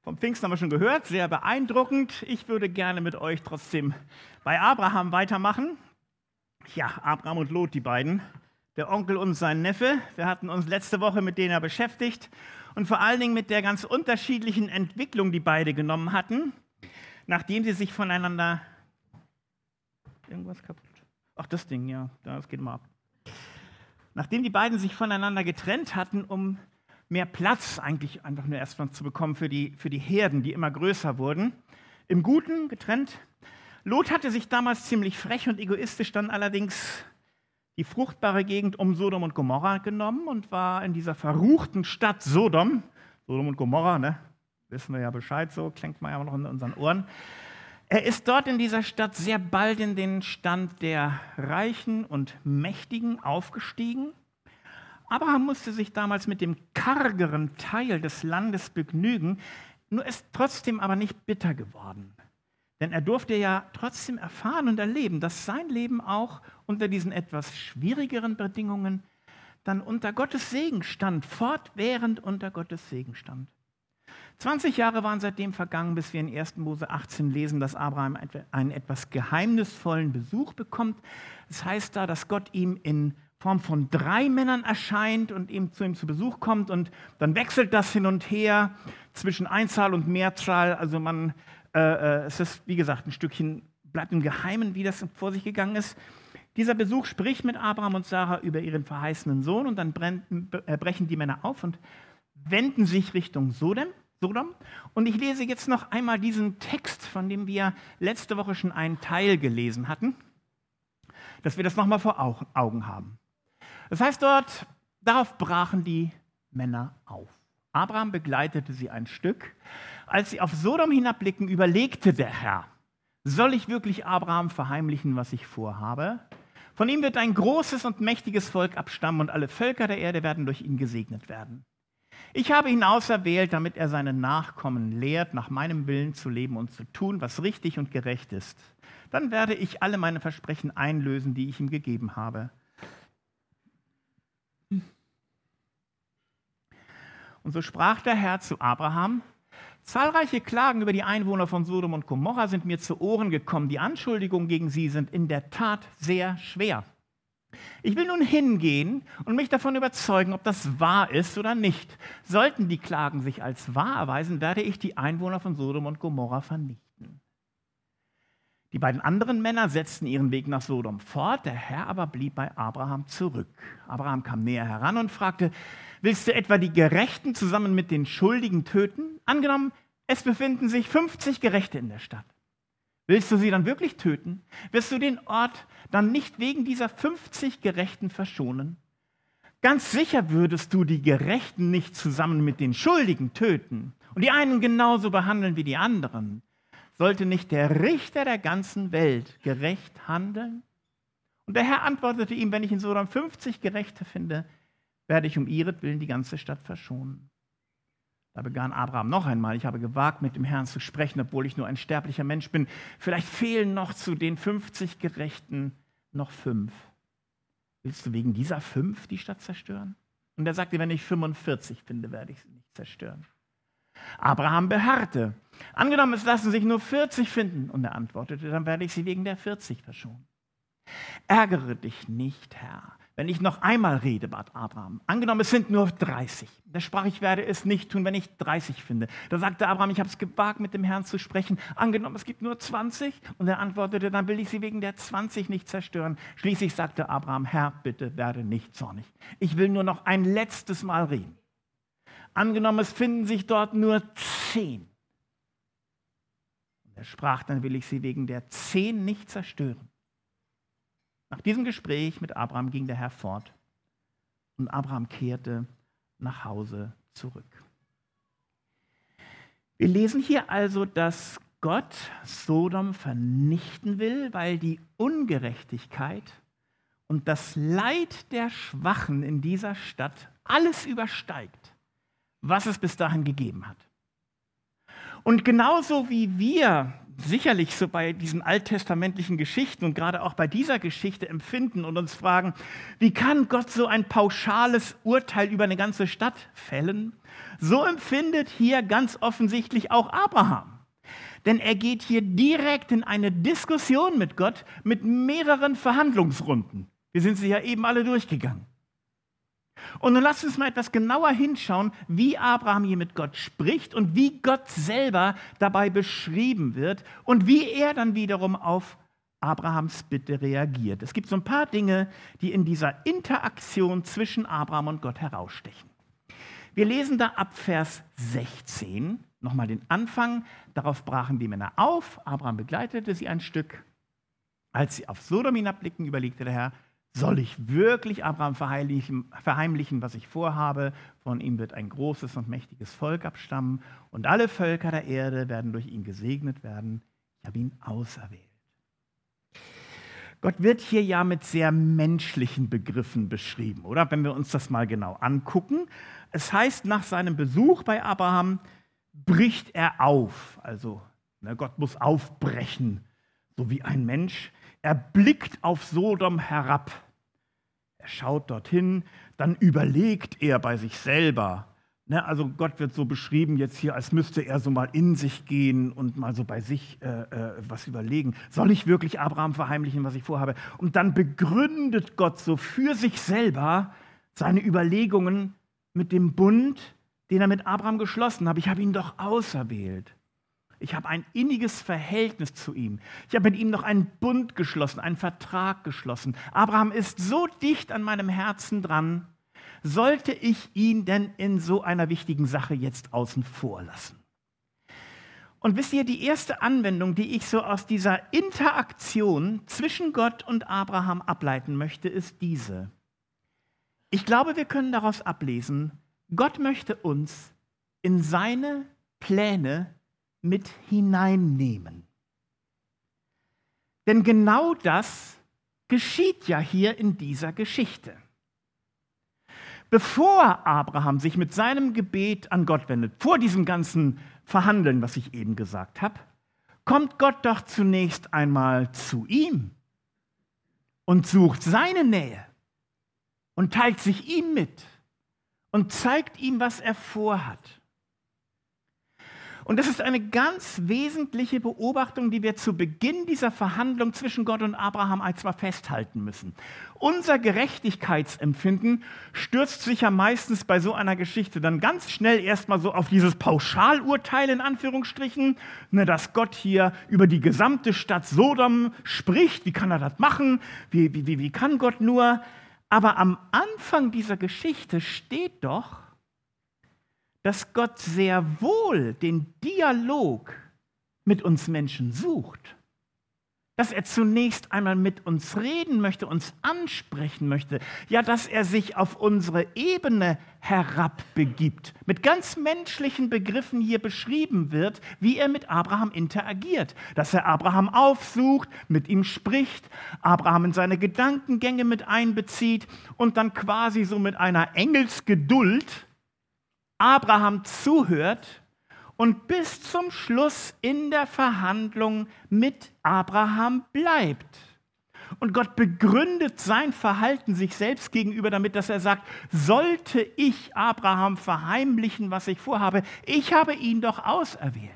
Vom Pfingsten haben wir schon gehört, sehr beeindruckend. Ich würde gerne mit euch trotzdem bei Abraham weitermachen. Ja, Abraham und Lot, die beiden, der Onkel und sein Neffe. Wir hatten uns letzte Woche mit denen beschäftigt und vor allen Dingen mit der ganz unterschiedlichen Entwicklung, die beide genommen hatten, nachdem sie sich voneinander... Irgendwas kaputt? Ach, das Ding, ja, das geht mal ab. Nachdem die beiden sich voneinander getrennt hatten, um mehr Platz eigentlich einfach nur erstmal zu bekommen für die Herden, die immer größer wurden. Im Guten getrennt. Lot hatte sich damals ziemlich frech und egoistisch dann allerdings die fruchtbare Gegend um Sodom und Gomorra genommen und war in dieser verruchten Stadt Sodom und Gomorra, ne? Wissen wir ja Bescheid, so klingt man ja noch in unseren Ohren. Er ist dort in dieser Stadt sehr bald in den Stand der Reichen und Mächtigen aufgestiegen. Abraham musste sich damals mit dem kargeren Teil des Landes begnügen, nur ist trotzdem aber nicht bitter geworden. Denn er durfte ja trotzdem erfahren und erleben, dass sein Leben auch unter diesen etwas schwierigeren Bedingungen dann unter Gottes Segen stand, fortwährend unter Gottes Segen stand. 20 Jahre waren seitdem vergangen, bis wir in 1. Mose 18 lesen, dass Abraham einen etwas geheimnisvollen Besuch bekommt. Es heißt da, dass Gott ihm in Form von 3 Männern erscheint und zu ihm zu Besuch kommt und dann wechselt das hin und her zwischen Einzahl und Mehrzahl. Also es ist, wie gesagt, ein Stückchen, bleibt im Geheimen, wie das vor sich gegangen ist. Dieser Besuch spricht mit Abraham und Sarah über ihren verheißenen Sohn und dann brechen die Männer auf und wenden sich Richtung Sodom. Und ich lese jetzt noch einmal diesen Text, von dem wir letzte Woche schon einen Teil gelesen hatten, dass wir das nochmal vor Augen haben. Das heißt darauf brachen die Männer auf. Abraham begleitete sie ein Stück. Als sie auf Sodom hinabblickten, überlegte der Herr, soll ich wirklich Abraham verheimlichen, was ich vorhabe? Von ihm wird ein großes und mächtiges Volk abstammen und alle Völker der Erde werden durch ihn gesegnet werden. Ich habe ihn auserwählt, damit er seine Nachkommen lehrt, nach meinem Willen zu leben und zu tun, was richtig und gerecht ist. Dann werde ich alle meine Versprechen einlösen, die ich ihm gegeben habe. Und so sprach der Herr zu Abraham: Zahlreiche Klagen über die Einwohner von Sodom und Gomorra sind mir zu Ohren gekommen. Die Anschuldigungen gegen sie sind in der Tat sehr schwer. Ich will nun hingehen und mich davon überzeugen, ob das wahr ist oder nicht. Sollten die Klagen sich als wahr erweisen, werde ich die Einwohner von Sodom und Gomorra vernichten. Die beiden anderen Männer setzten ihren Weg nach Sodom fort, der Herr aber blieb bei Abraham zurück. Abraham kam näher heran und fragte: Willst du etwa die Gerechten zusammen mit den Schuldigen töten? Angenommen, es befinden sich 50 Gerechte in der Stadt. Willst du sie dann wirklich töten? Wirst du den Ort dann nicht wegen dieser 50 Gerechten verschonen? Ganz sicher würdest du die Gerechten nicht zusammen mit den Schuldigen töten und die einen genauso behandeln wie die anderen. Sollte nicht der Richter der ganzen Welt gerecht handeln? Und der Herr antwortete ihm: Wenn ich in Sodom 50 Gerechte finde, werde ich um ihretwillen die ganze Stadt verschonen. Da begann Abraham noch einmal: Ich habe gewagt, mit dem Herrn zu sprechen, obwohl ich nur ein sterblicher Mensch bin. Vielleicht fehlen noch zu den 50 Gerechten noch 5. Willst du wegen dieser 5 die Stadt zerstören? Und er sagte: Wenn ich 45 finde, werde ich sie nicht zerstören. Abraham beharrte. Angenommen, es lassen sich nur 40 finden. Und er antwortete: Dann werde ich sie wegen der 40 verschonen. Ärgere dich nicht, Herr, wenn ich noch einmal rede, bat Abraham. Angenommen, es sind nur 30. Da sprach: Ich werde es nicht tun, wenn ich 30 finde. Da sagte Abraham: Ich habe es gewagt, mit dem Herrn zu sprechen. Angenommen, es gibt nur 20. Und er antwortete: Dann will ich sie wegen der 20 nicht zerstören. Schließlich sagte Abraham: Herr, bitte werde nicht zornig. Ich will nur noch ein letztes Mal reden. Angenommen, es finden sich dort nur 10. Und er sprach: Dann will ich sie wegen der 10 nicht zerstören. Nach diesem Gespräch mit Abraham ging der Herr fort und Abraham kehrte nach Hause zurück. Wir lesen hier also, dass Gott Sodom vernichten will, weil die Ungerechtigkeit und das Leid der Schwachen in dieser Stadt alles übersteigt, was es bis dahin gegeben hat. Und genauso wie wir sicherlich so bei diesen alttestamentlichen Geschichten und gerade auch bei dieser Geschichte empfinden und uns fragen, wie kann Gott so ein pauschales Urteil über eine ganze Stadt fällen? So empfindet hier ganz offensichtlich auch Abraham. Denn er geht hier direkt in eine Diskussion mit Gott mit mehreren Verhandlungsrunden. Wir sind sie ja eben alle durchgegangen. Und nun lasst uns mal etwas genauer hinschauen, wie Abraham hier mit Gott spricht und wie Gott selber dabei beschrieben wird und wie er dann wiederum auf Abrahams Bitte reagiert. Es gibt so ein paar Dinge, die in dieser Interaktion zwischen Abraham und Gott herausstechen. Wir lesen da ab Vers 16 nochmal den Anfang. Darauf brachen die Männer auf. Abraham begleitete sie ein Stück. Als sie auf Sodom hinabblickten, überlegte der Herr, soll ich wirklich Abraham verheimlichen, was ich vorhabe? Von ihm wird ein großes und mächtiges Volk abstammen und alle Völker der Erde werden durch ihn gesegnet werden. Ich habe ihn auserwählt. Gott wird hier ja mit sehr menschlichen Begriffen beschrieben, oder? Wenn wir uns das mal genau angucken. Es heißt, nach seinem Besuch bei Abraham bricht er auf. Also Gott muss aufbrechen, so wie ein Mensch. Er blickt auf Sodom herab. Er schaut dorthin, dann überlegt er bei sich selber. Also Gott wird so beschrieben jetzt hier, als müsste er so mal in sich gehen und mal so bei sich was überlegen. Soll ich wirklich Abraham verheimlichen, was ich vorhabe? Und dann begründet Gott so für sich selber seine Überlegungen mit dem Bund, den er mit Abraham geschlossen hat. Ich habe ihn doch auserwählt. Ich habe ein inniges Verhältnis zu ihm. Ich habe mit ihm noch einen Bund geschlossen, einen Vertrag geschlossen. Abraham ist so dicht an meinem Herzen dran. Sollte ich ihn denn in so einer wichtigen Sache jetzt außen vor lassen? Und wisst ihr, die erste Anwendung, die ich so aus dieser Interaktion zwischen Gott und Abraham ableiten möchte, ist diese. Ich glaube, wir können daraus ablesen, Gott möchte uns in seine Pläne mit hineinnehmen. Denn genau das geschieht ja hier in dieser Geschichte. Bevor Abraham sich mit seinem Gebet an Gott wendet, vor diesem ganzen Verhandeln, was ich eben gesagt habe, kommt Gott doch zunächst einmal zu ihm und sucht seine Nähe und teilt sich ihm mit und zeigt ihm, was er vorhat. Und das ist eine ganz wesentliche Beobachtung, die wir zu Beginn dieser Verhandlung zwischen Gott und Abraham einmal festhalten müssen. Unser Gerechtigkeitsempfinden stürzt sich ja meistens bei so einer Geschichte dann ganz schnell erstmal so auf dieses Pauschalurteil in Anführungsstrichen, dass Gott hier über die gesamte Stadt Sodom spricht. Wie kann er das machen? Wie kann Gott nur? Aber am Anfang dieser Geschichte steht doch, dass Gott sehr wohl den Dialog mit uns Menschen sucht. Dass er zunächst einmal mit uns reden möchte, uns ansprechen möchte. Ja, dass er sich auf unsere Ebene herabbegibt. Mit ganz menschlichen Begriffen hier beschrieben wird, wie er mit Abraham interagiert. Dass er Abraham aufsucht, mit ihm spricht, Abraham in seine Gedankengänge mit einbezieht und dann quasi so mit einer Engelsgeduld Abraham zuhört und bis zum Schluss in der Verhandlung mit Abraham bleibt. Und Gott begründet sein Verhalten sich selbst gegenüber damit, dass er sagt, sollte ich Abraham verheimlichen, was ich vorhabe, ich habe ihn doch auserwählt.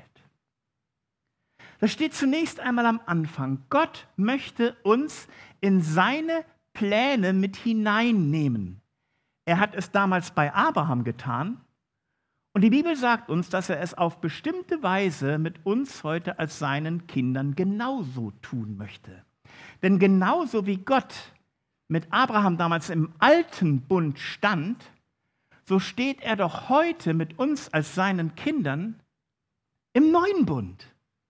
Das steht zunächst einmal am Anfang. Gott möchte uns in seine Pläne mit hineinnehmen. Er hat es damals bei Abraham getan. Und die Bibel sagt uns, dass er es auf bestimmte Weise mit uns heute als seinen Kindern genauso tun möchte. Denn genauso wie Gott mit Abraham damals im alten Bund stand, so steht er doch heute mit uns als seinen Kindern im neuen Bund.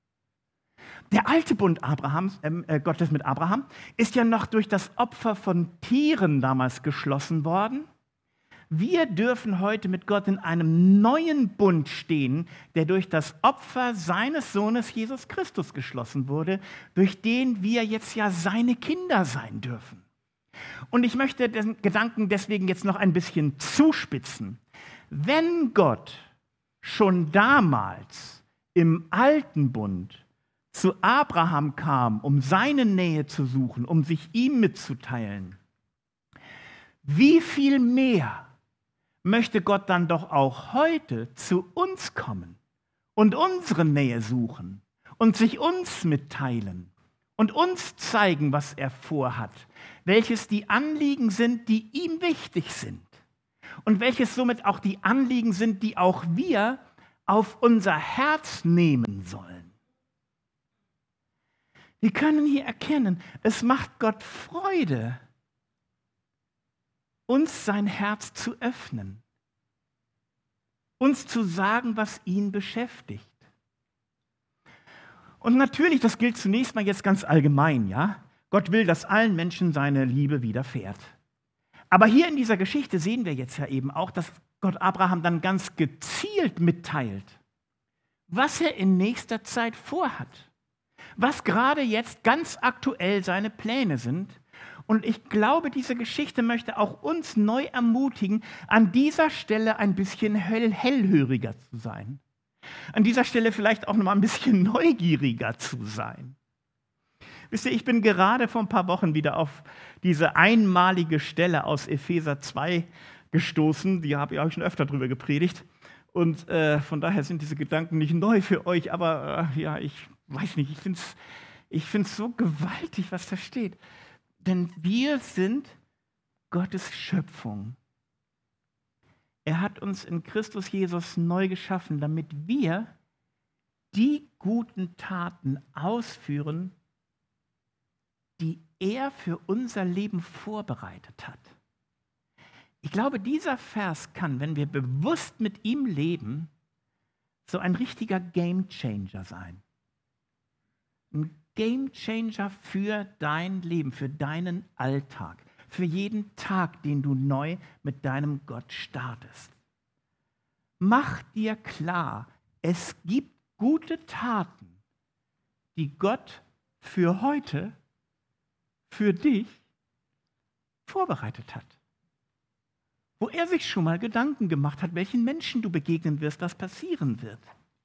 Der alte Bund Gottes mit Abraham ist ja noch durch das Opfer von Tieren damals geschlossen worden. Wir dürfen heute mit Gott in einem neuen Bund stehen, der durch das Opfer seines Sohnes Jesus Christus geschlossen wurde, durch den wir jetzt ja seine Kinder sein dürfen. Und ich möchte den Gedanken deswegen jetzt noch ein bisschen zuspitzen. Wenn Gott schon damals im alten Bund zu Abraham kam, um seine Nähe zu suchen, um sich ihm mitzuteilen, wie viel mehr möchte Gott dann doch auch heute zu uns kommen und unsere Nähe suchen und sich uns mitteilen und uns zeigen, was er vorhat, welches die Anliegen sind, die ihm wichtig sind und welches somit auch die Anliegen sind, die auch wir auf unser Herz nehmen sollen. Wir können hier erkennen, es macht Gott Freude, uns sein Herz zu öffnen, uns zu sagen, was ihn beschäftigt. Und natürlich, das gilt zunächst mal jetzt ganz allgemein, ja. Gott will, dass allen Menschen seine Liebe widerfährt. Aber hier in dieser Geschichte sehen wir jetzt ja eben auch, dass Gott Abraham dann ganz gezielt mitteilt, was er in nächster Zeit vorhat, was gerade jetzt ganz aktuell seine Pläne sind. Und ich glaube, diese Geschichte möchte auch uns neu ermutigen, an dieser Stelle ein bisschen hellhöriger zu sein. An dieser Stelle vielleicht auch noch mal ein bisschen neugieriger zu sein. Wisst ihr, ich bin gerade vor ein paar Wochen wieder auf diese einmalige Stelle aus Epheser 2 gestoßen. Die habe ich auch schon öfter drüber gepredigt. Und von daher sind diese Gedanken nicht neu für euch. Aber ja, ich weiß nicht, ich finde es so gewaltig, was da steht. Denn wir sind Gottes Schöpfung. Er hat uns in Christus Jesus neu geschaffen, damit wir die guten Taten ausführen, die er für unser Leben vorbereitet hat. Ich glaube, dieser Vers kann, wenn wir bewusst mit ihm leben, so ein richtiger Gamechanger sein. Ein Gamechanger für dein Leben, für deinen Alltag, für jeden Tag, den du neu mit deinem Gott startest. Mach dir klar, es gibt gute Taten, die Gott für heute, für dich vorbereitet hat. Wo er sich schon mal Gedanken gemacht hat, welchen Menschen du begegnen wirst, was passieren wird.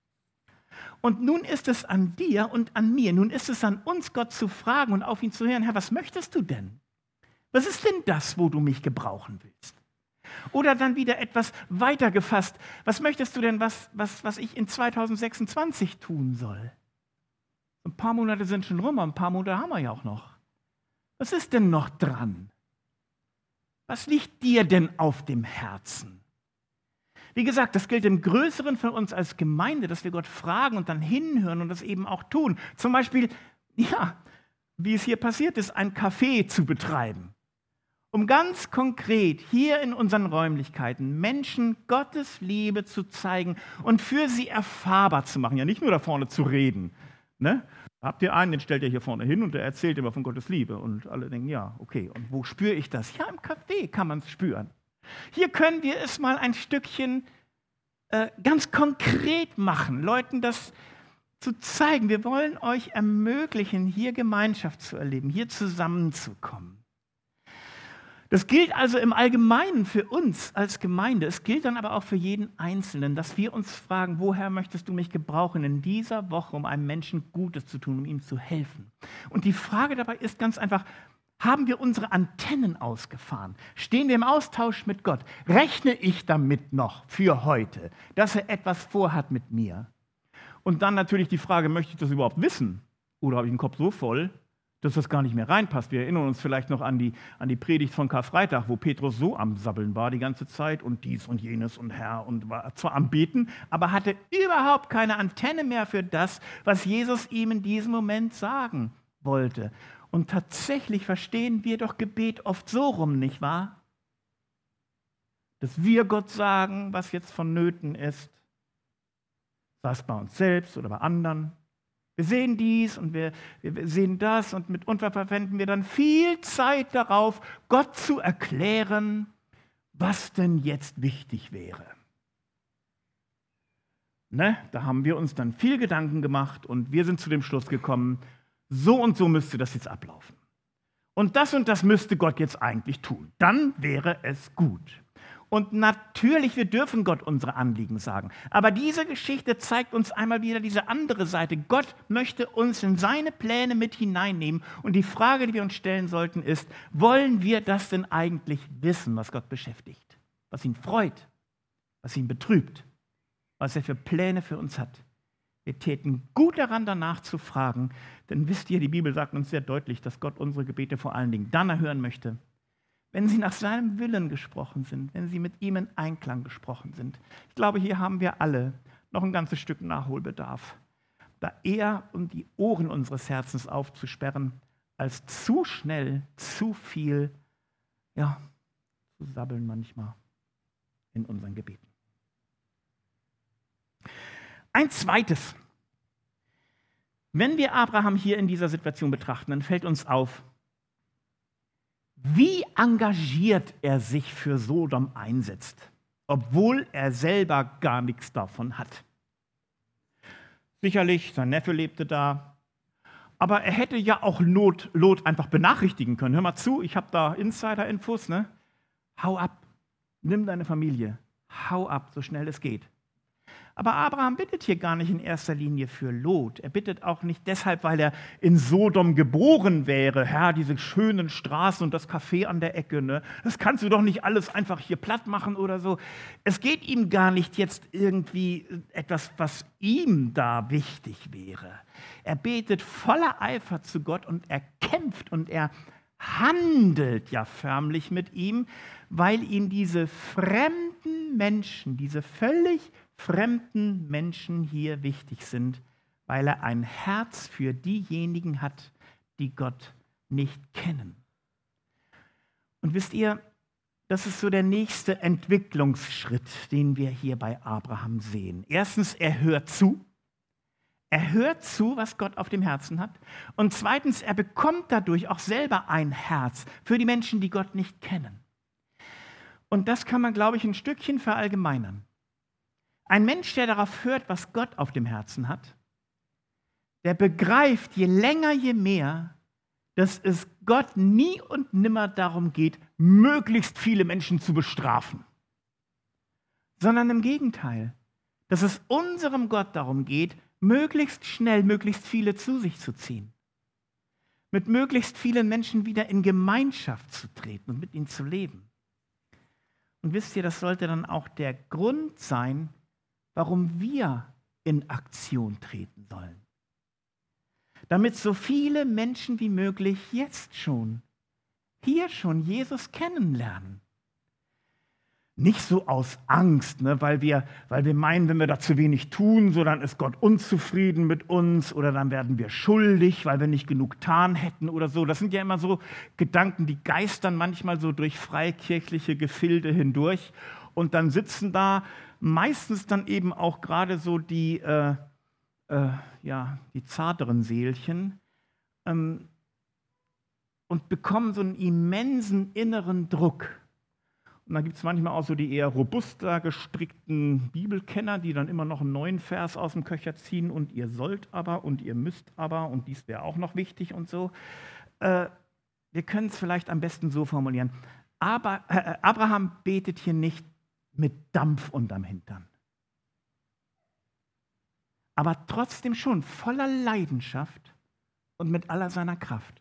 Und nun ist es an dir und an mir, nun ist es an uns, Gott zu fragen und auf ihn zu hören, Herr, was möchtest du denn? Was ist denn das, wo du mich gebrauchen willst? Oder dann wieder etwas weiter gefasst, was möchtest du denn, was ich in 2026 tun soll? Ein paar Monate sind schon rum, ein paar Monate haben wir ja auch noch. Was ist denn noch dran? Was liegt dir denn auf dem Herzen? Wie gesagt, das gilt im Größeren von uns als Gemeinde, dass wir Gott fragen und dann hinhören und das eben auch tun. Zum Beispiel, ja, wie es hier passiert ist, ein Café zu betreiben, um ganz konkret hier in unseren Räumlichkeiten Menschen Gottes Liebe zu zeigen und für sie erfahrbar zu machen. Ja, nicht nur da vorne zu reden. Ne? Habt ihr einen, den stellt ihr hier vorne hin und der erzählt immer von Gottes Liebe. Und alle denken, ja, okay, und wo spüre ich das? Ja, im Café kann man es spüren. Hier können wir es mal ein Stückchen ganz konkret machen, Leuten das zu zeigen. Wir wollen euch ermöglichen, hier Gemeinschaft zu erleben, hier zusammenzukommen. Das gilt also im Allgemeinen für uns als Gemeinde. Es gilt dann aber auch für jeden Einzelnen, dass wir uns fragen, woher möchtest du mich gebrauchen in dieser Woche, um einem Menschen Gutes zu tun, um ihm zu helfen? Und die Frage dabei ist ganz einfach, haben wir unsere Antennen ausgefahren? Stehen wir im Austausch mit Gott? Rechne ich damit noch für heute, dass er etwas vorhat mit mir? Und dann natürlich die Frage, möchte ich das überhaupt wissen? Oder habe ich den Kopf so voll, dass das gar nicht mehr reinpasst? Wir erinnern uns vielleicht noch an die Predigt von Karfreitag, wo Petrus so am Sabbeln war die ganze Zeit und dies und jenes und Herr und war zwar am Beten, aber hatte überhaupt keine Antenne mehr für das, was Jesus ihm in diesem Moment sagen wollte. Und tatsächlich verstehen wir doch Gebet oft so rum, nicht wahr? Dass wir Gott sagen, was jetzt vonnöten ist, sei es bei uns selbst oder bei anderen. Wir sehen dies und wir sehen das und mitunter verwenden wir dann viel Zeit darauf, Gott zu erklären, was denn jetzt wichtig wäre. Ne? Da haben wir uns dann viel Gedanken gemacht und wir sind zu dem Schluss gekommen, so und so müsste das jetzt ablaufen. Und das müsste Gott jetzt eigentlich tun. Dann wäre es gut. Und natürlich, wir dürfen Gott unsere Anliegen sagen. Aber diese Geschichte zeigt uns einmal wieder diese andere Seite. Gott möchte uns in seine Pläne mit hineinnehmen. Und die Frage, die wir uns stellen sollten, ist, wollen wir das denn eigentlich wissen, was Gott beschäftigt? Was ihn freut, was ihn betrübt, was er für Pläne für uns hat. Wir täten gut daran, danach zu fragen, denn wisst ihr, die Bibel sagt uns sehr deutlich, dass Gott unsere Gebete vor allen Dingen dann erhören möchte, wenn sie nach seinem Willen gesprochen sind, wenn sie mit ihm in Einklang gesprochen sind. Ich glaube, hier haben wir alle noch ein ganzes Stück Nachholbedarf, da eher um die Ohren unseres Herzens aufzusperren, als zu schnell, zu viel, zu sabbeln manchmal in unseren Gebeten. Ein zweites. Wenn wir Abraham hier in dieser Situation betrachten, dann fällt uns auf, wie engagiert er sich für Sodom einsetzt, obwohl er selber gar nichts davon hat. Sicherlich, sein Neffe lebte da, aber er hätte ja auch Lot einfach benachrichtigen können. Hör mal zu, ich habe da Insider-Infos, ne? Hau ab, nimm deine Familie, hau ab, so schnell es geht. Aber Abraham bittet hier gar nicht in erster Linie für Lot. Er bittet auch nicht deshalb, weil er in Sodom geboren wäre. Herr, diese schönen Straßen und das Café an der Ecke, ne? Das kannst du doch nicht alles einfach hier platt machen oder so. Es geht ihm gar nicht jetzt irgendwie etwas, was ihm da wichtig wäre. Er betet voller Eifer zu Gott und er kämpft und er handelt ja förmlich mit ihm, weil ihm diese fremden Menschen, diese völlig fremden Menschen hier wichtig sind, weil er ein Herz für diejenigen hat, die Gott nicht kennen. Und wisst ihr, das ist so der nächste Entwicklungsschritt, den wir hier bei Abraham sehen. Erstens, er hört zu. Er hört zu, was Gott auf dem Herzen hat. Und zweitens, er bekommt dadurch auch selber ein Herz für die Menschen, die Gott nicht kennen. Und das kann man, glaube ich, ein Stückchen verallgemeinern. Ein Mensch, der darauf hört, was Gott auf dem Herzen hat, der begreift je länger, je mehr, dass es Gott nie und nimmer darum geht, möglichst viele Menschen zu bestrafen, sondern im Gegenteil, dass es unserem Gott darum geht, möglichst schnell, möglichst viele zu sich zu ziehen, mit möglichst vielen Menschen wieder in Gemeinschaft zu treten und mit ihnen zu leben. Und wisst ihr, das sollte dann auch der Grund sein, warum wir in Aktion treten sollen. Damit so viele Menschen wie möglich jetzt schon, hier schon Jesus kennenlernen. Nicht so aus Angst, ne, weil wir meinen, wenn wir da zu wenig tun, so dann ist Gott unzufrieden mit uns oder dann werden wir schuldig, weil wir nicht genug getan hätten oder so. Das sind ja immer so Gedanken, die geistern manchmal so durch freikirchliche Gefilde hindurch. Und dann sitzen da meistens dann eben auch gerade so die zarteren Seelchen und bekommen so einen immensen inneren Druck. Und dann gibt es manchmal auch so die eher robuster gestrickten Bibelkenner, die dann immer noch einen neuen Vers aus dem Köcher ziehen und ihr sollt aber und ihr müsst aber und dies wäre auch noch wichtig und so. Wir können es vielleicht am besten so formulieren. Aber Abraham betet hier nicht mit Dampf unterm Hintern. Aber trotzdem schon voller Leidenschaft und mit aller seiner Kraft.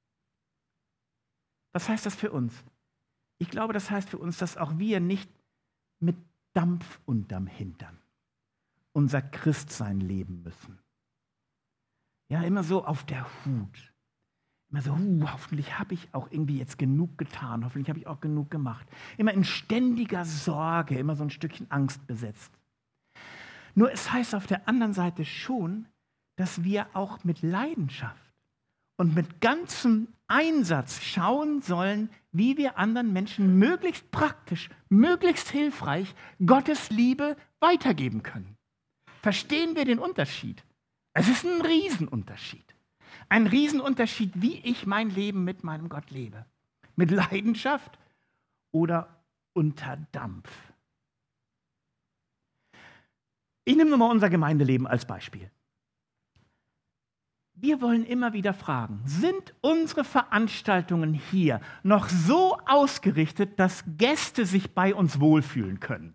Was heißt das für uns? Ich glaube, das heißt für uns, dass auch wir nicht mit Dampf unterm Hintern unser Christsein leben müssen. Ja, immer so auf der Hut. Immer so, hoffentlich habe ich auch irgendwie jetzt genug getan, hoffentlich habe ich auch genug gemacht. Immer in ständiger Sorge, immer so ein Stückchen Angst besetzt. Nur es heißt auf der anderen Seite schon, dass wir auch mit Leidenschaft und mit ganzem Einsatz schauen sollen, wie wir anderen Menschen möglichst praktisch, möglichst hilfreich Gottes Liebe weitergeben können. Verstehen wir den Unterschied? Es ist ein Riesenunterschied. Ein Riesenunterschied, wie ich mein Leben mit meinem Gott lebe. Mit Leidenschaft oder unter Dampf. Ich nehme nur mal unser Gemeindeleben als Beispiel. wir wollen immer wieder fragen, sind unsere Veranstaltungen hier noch so ausgerichtet, dass Gäste sich bei uns wohlfühlen können?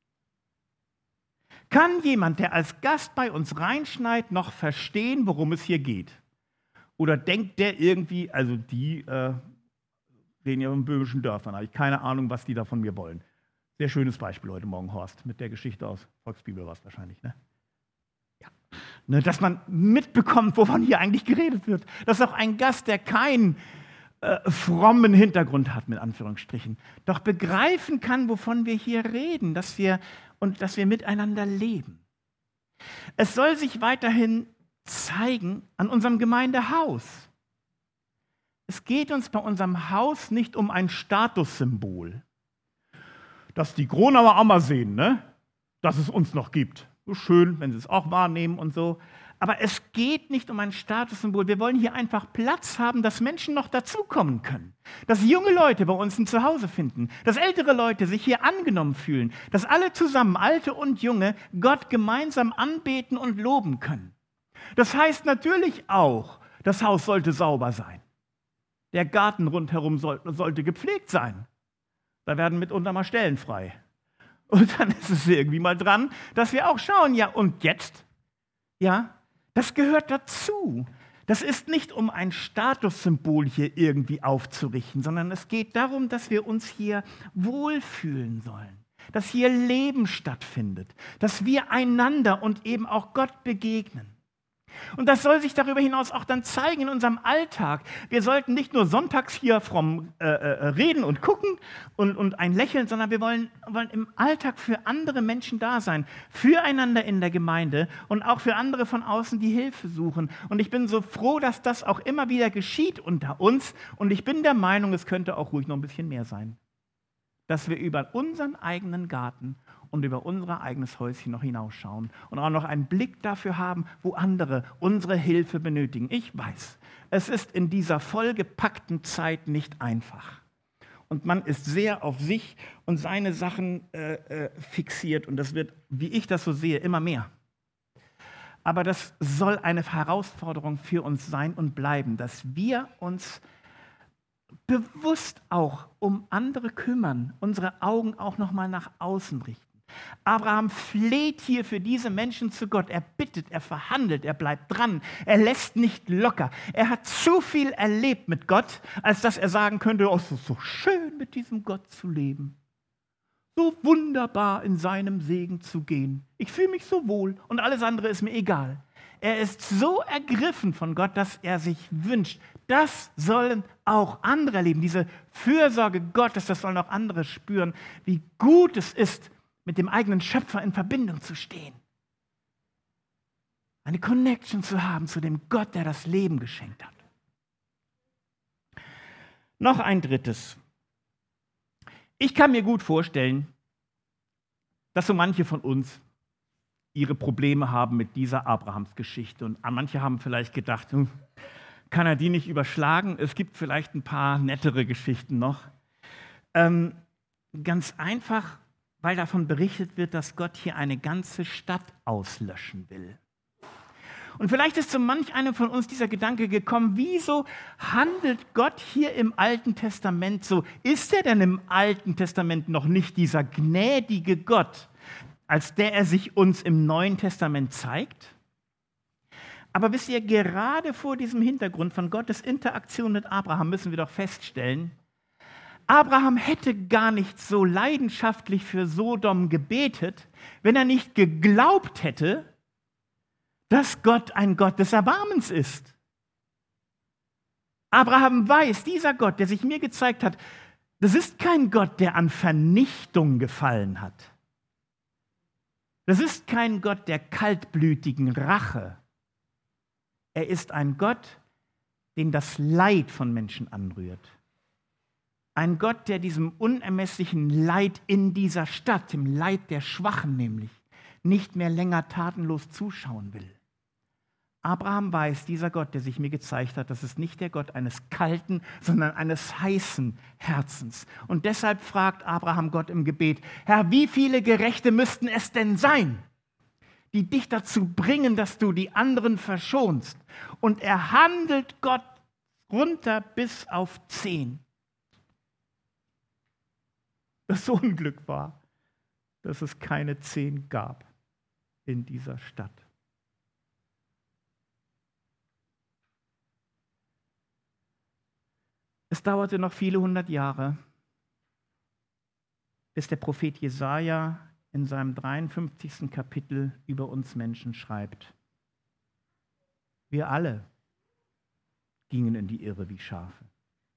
Kann jemand, der als Gast bei uns reinschneit, noch verstehen, worum es hier geht? Oder denkt der irgendwie, also die reden ja in böhmischen Dörfern, habe ich keine Ahnung, was die da von mir wollen. Sehr schönes Beispiel heute Morgen, Horst, mit der Geschichte aus Volksbibel war es wahrscheinlich, ne? Ja. Ne, dass man mitbekommt, wovon hier eigentlich geredet wird. Dass auch ein Gast, der keinen frommen Hintergrund hat, mit Anführungsstrichen, doch begreifen kann, wovon wir hier reden, dass wir miteinander leben. Es soll sich weiterhin zeigen an unserem Gemeindehaus. Es geht uns bei unserem Haus nicht um ein Statussymbol, dass die Gronauer auch mal sehen, ne? Dass es uns noch gibt. So schön, wenn sie es auch wahrnehmen und so. Aber es geht nicht um ein Statussymbol. Wir wollen hier einfach Platz haben, dass Menschen noch dazukommen können. Dass junge Leute bei uns ein Zuhause finden. Dass ältere Leute sich hier angenommen fühlen. Dass alle zusammen, Alte und Junge, Gott gemeinsam anbeten und loben können. Das heißt natürlich auch, das Haus sollte sauber sein. Der Garten rundherum sollte gepflegt sein. Da werden mitunter mal Stellen frei. Und dann ist es irgendwie mal dran, dass wir auch schauen, ja und jetzt? Ja, das gehört dazu. Das ist nicht, um ein Statussymbol hier irgendwie aufzurichten, sondern es geht darum, dass wir uns hier wohlfühlen sollen. Dass hier Leben stattfindet. Dass wir einander und eben auch Gott begegnen. Und das soll sich darüber hinaus auch dann zeigen in unserem Alltag. Wir sollten nicht nur sonntags hier fromm reden und gucken und ein Lächeln, sondern wir wollen im Alltag für andere Menschen da sein, füreinander in der Gemeinde und auch für andere von außen, die Hilfe suchen. Und ich bin so froh, dass das auch immer wieder geschieht unter uns. Und ich bin der Meinung, es könnte auch ruhig noch ein bisschen mehr sein. Dass wir über unseren eigenen Garten und über unser eigenes Häuschen noch hinausschauen und auch noch einen Blick dafür haben, wo andere unsere Hilfe benötigen. Ich weiß, es ist in dieser vollgepackten Zeit nicht einfach. Und man ist sehr auf sich und seine Sachen fixiert. Und das wird, wie ich das so sehe, immer mehr. Aber das soll eine Herausforderung für uns sein und bleiben, dass wir uns bewusst auch um andere kümmern, unsere Augen auch nochmal nach außen richten. Abraham fleht hier für diese Menschen zu Gott. Er bittet, er verhandelt, er bleibt dran. Er lässt nicht locker. Er hat zu viel erlebt mit Gott, als dass er sagen könnte, oh, es ist so schön, mit diesem Gott zu leben. So wunderbar in seinem Segen zu gehen. Ich fühle mich so wohl und alles andere ist mir egal. Er ist so ergriffen von Gott, dass er sich wünscht, das sollen auch andere erleben. Diese Fürsorge Gottes, das sollen auch andere spüren, wie gut es ist, mit dem eigenen Schöpfer in Verbindung zu stehen. Eine Connection zu haben zu dem Gott, der das Leben geschenkt hat. Noch ein drittes. Ich kann mir gut vorstellen, dass so manche von uns ihre Probleme haben mit dieser Abrahamsgeschichte. Und manche haben vielleicht gedacht, kann er die nicht überschlagen? Es gibt vielleicht ein paar nettere Geschichten noch. Ganz einfach, weil davon berichtet wird, dass Gott hier eine ganze Stadt auslöschen will. Und vielleicht ist zu manch einem von uns dieser Gedanke gekommen, wieso handelt Gott hier im Alten Testament so? Ist er denn im Alten Testament noch nicht dieser gnädige Gott, als der er sich uns im Neuen Testament zeigt? Aber wisst ihr, gerade vor diesem Hintergrund von Gottes Interaktion mit Abraham müssen wir doch feststellen, Abraham hätte gar nicht so leidenschaftlich für Sodom gebetet, wenn er nicht geglaubt hätte, dass Gott ein Gott des Erbarmens ist. Abraham weiß, dieser Gott, der sich mir gezeigt hat, das ist kein Gott, der an Vernichtung gefallen hat. Das ist kein Gott der kaltblütigen Rache. Er ist ein Gott, den das Leid von Menschen anrührt. Ein Gott, der diesem unermesslichen Leid in dieser Stadt, dem Leid der Schwachen nämlich, nicht mehr länger tatenlos zuschauen will. Abraham weiß, dieser Gott, der sich mir gezeigt hat, das ist nicht der Gott eines kalten, sondern eines heißen Herzens. Und deshalb fragt Abraham Gott im Gebet, Herr, wie viele Gerechte müssten es denn sein, die dich dazu bringen, dass du die anderen verschonst. Und er handelt Gott runter bis auf 10. Das Unglück war, dass es keine 10 gab in dieser Stadt. Es dauerte noch viele 100 Jahre, bis der Prophet Jesaja in seinem 53. Kapitel über uns Menschen schreibt. Wir alle gingen in die Irre wie Schafe.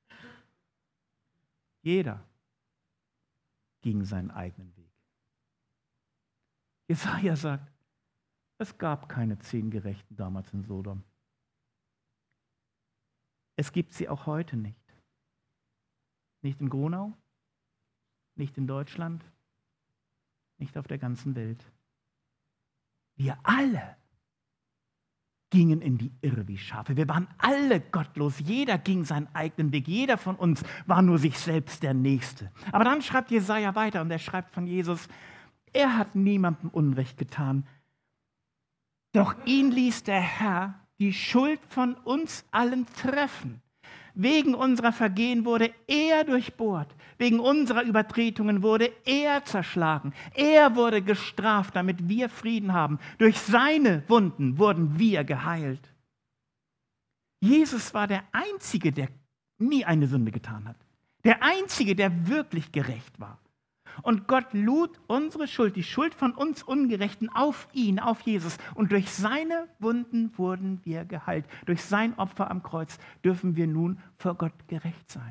Jeder ging seinen eigenen Weg. Jesaja sagt, es gab keine 10 Gerechten damals in Sodom. Es gibt sie auch heute nicht. Nicht in Gronau, nicht in Deutschland, nicht auf der ganzen Welt. Wir alle gingen in die Irre wie Schafe. Wir waren alle gottlos. Jeder ging seinen eigenen Weg. Jeder von uns war nur sich selbst der Nächste. Aber dann schreibt Jesaja weiter und er schreibt von Jesus, er hat niemandem Unrecht getan. Doch ihn ließ der Herr die Schuld von uns allen treffen. Wegen unserer Vergehen wurde er durchbohrt. Wegen unserer Übertretungen wurde er zerschlagen. Er wurde gestraft, damit wir Frieden haben. Durch seine Wunden wurden wir geheilt. Jesus war der Einzige, der nie eine Sünde getan hat. Der Einzige, der wirklich gerecht war. Und Gott lud unsere Schuld, die Schuld von uns Ungerechten, auf ihn, auf Jesus. Und durch seine Wunden wurden wir geheilt. Durch sein Opfer am Kreuz dürfen wir nun vor Gott gerecht sein.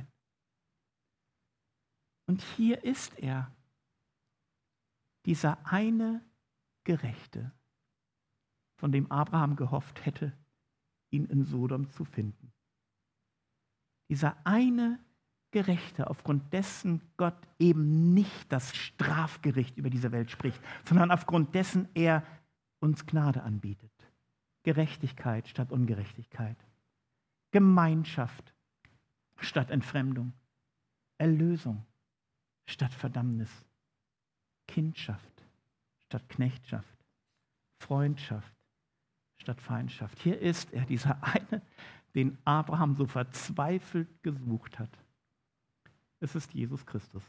Und hier ist er, dieser eine Gerechte, von dem Abraham gehofft hätte, ihn in Sodom zu finden. Dieser eine Gerechte, aufgrund dessen Gott eben nicht das Strafgericht über diese Welt spricht, sondern aufgrund dessen er uns Gnade anbietet. Gerechtigkeit statt Ungerechtigkeit. Gemeinschaft statt Entfremdung. Erlösung statt Verdammnis. Kindschaft statt Knechtschaft. Freundschaft statt Feindschaft. Hier ist er, dieser eine, den Abraham so verzweifelt gesucht hat. Es ist Jesus Christus.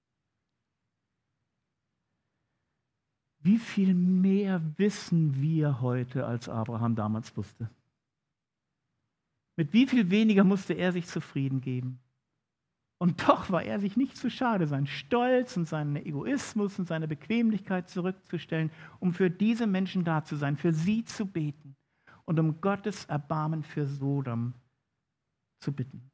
Wie viel mehr wissen wir heute, als Abraham damals wusste? Mit wie viel weniger musste er sich zufrieden geben? Und doch war er sich nicht zu schade, seinen Stolz und seinen Egoismus und seine Bequemlichkeit zurückzustellen, um für diese Menschen da zu sein, für sie zu beten und um Gottes Erbarmen für Sodom zu bitten.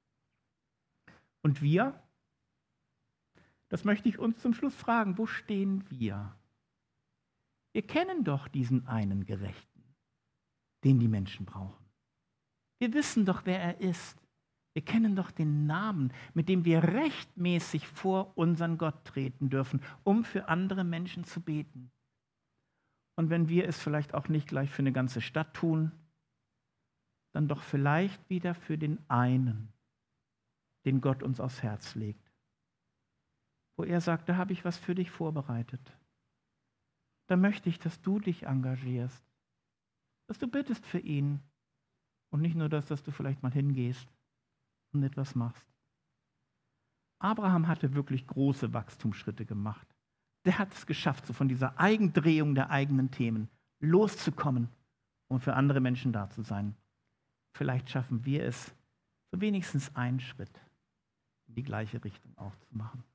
Und wir? Das möchte ich uns zum Schluss fragen. Wo stehen wir? Wir kennen doch diesen einen Gerechten, den die Menschen brauchen. Wir wissen doch, wer er ist. Wir kennen doch den Namen, mit dem wir rechtmäßig vor unseren Gott treten dürfen, um für andere Menschen zu beten. Und wenn wir es vielleicht auch nicht gleich für eine ganze Stadt tun, dann doch vielleicht wieder für den einen, den Gott uns aufs Herz legt. Wo er sagt, da habe ich was für dich vorbereitet. Da möchte ich, dass du dich engagierst, dass du bittest für ihn und nicht nur das, dass du vielleicht mal hingehst und etwas machst. Abraham hatte wirklich große Wachstumsschritte gemacht. Der hat es geschafft, so von dieser Eigendrehung der eigenen Themen loszukommen und für andere Menschen da zu sein. Vielleicht schaffen wir es, so wenigstens einen Schritt in die gleiche Richtung auch zu machen.